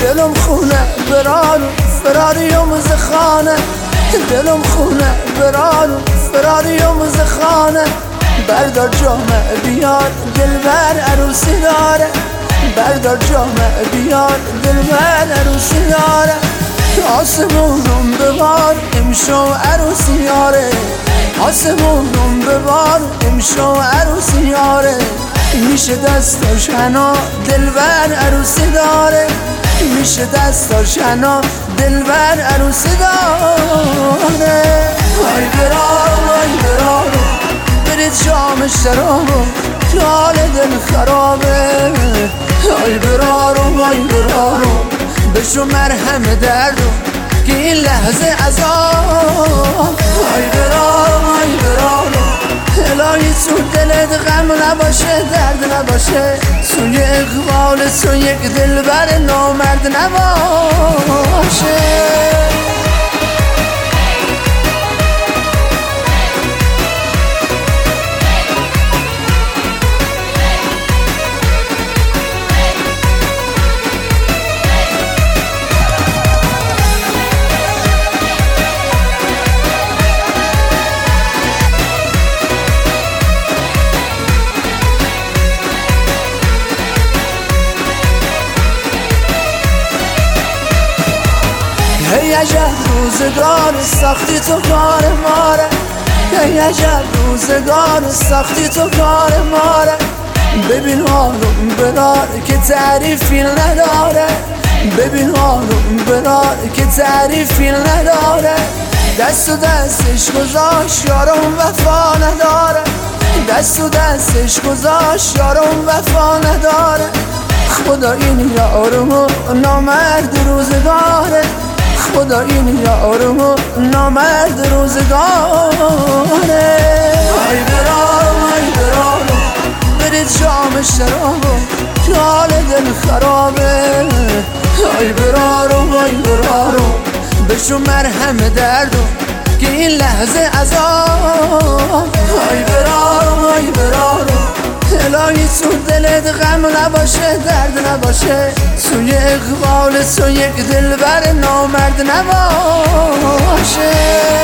دلم خونه برارو فراریم زخانه دلم خونه برارو فراریم زخانه بردار جامه بیار دلبر عروسی داره بردار جامه بیار دلبر عروسی داره آسمونم ببار امشو عروسی یاره آسمونم ببار امشو عروسی یاره میشه دستاش حنا دلبر عروسی داره میشه دستاش حنا دلبر عروسی داره وای برارو وای برارو برید شام شرابو که حال دل خرابه وای برارو وای برارو بشو مرهم دردو که این لحظه عذاب وای برارو وای برارو الهی تو دلت غم نباشه درد نباشه سوی اقبال تو یک دلبر نامرد نباشه ای عجب روزگار سختی تو کار ماره ای عجب روزگار سختی تو کار ماره ببین حالم برار که تعریفی نداره ببین حالم برار که تعریفی نداره دست و دستش گذاشت یارم وفا نداره دست و دستش گذاشت یارم وفا نداره خدا این یارمو نامرد روزگاره خدا این یارمو نامرد روزگاره وای برارو وای برارو برید شام شرابو که حال دل خرابه وای برارو وای برارو بشو مرهم دردو که این لحظه عذاب وای برارو وای برارو الهی تو دلت غم نباشه درد نباشه سوی اقبال تو یک دلبر نامرد نباشه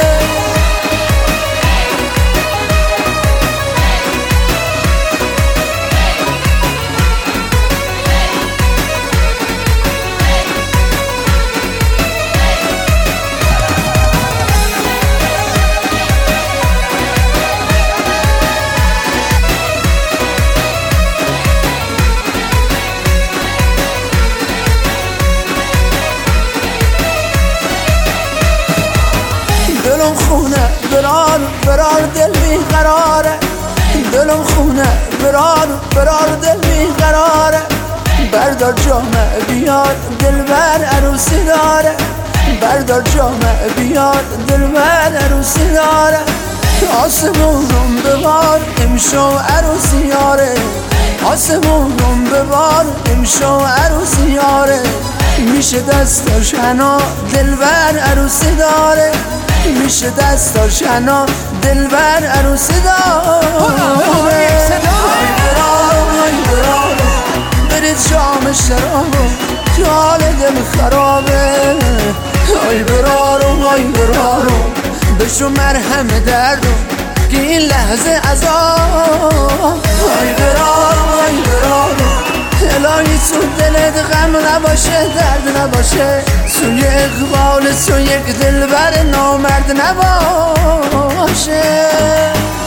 دلم خونه برار دل بیقراره دلم خونه برار دل بیقراره بردار جامه بیار دلبر عروسی داره بردار جامه بیار دلبر عروسی داره آسمونم ببار امشو عروسی یاره آسمونم ببار امشو عروسی یاره میشه دستاش حنا دلبر عروسی داره میشه دستاش حنا دلبر عروسی داره وای برارو وای برارو برید شام شرابو که حال دل خرابه وای برارو وای برارو بشو مرهم دردو که این لحظه عذاب وای برارو وای برارو الهی تو دلت غم نباشه درد نباشه سوی اقبال تو یک دلبر نامرد نباشه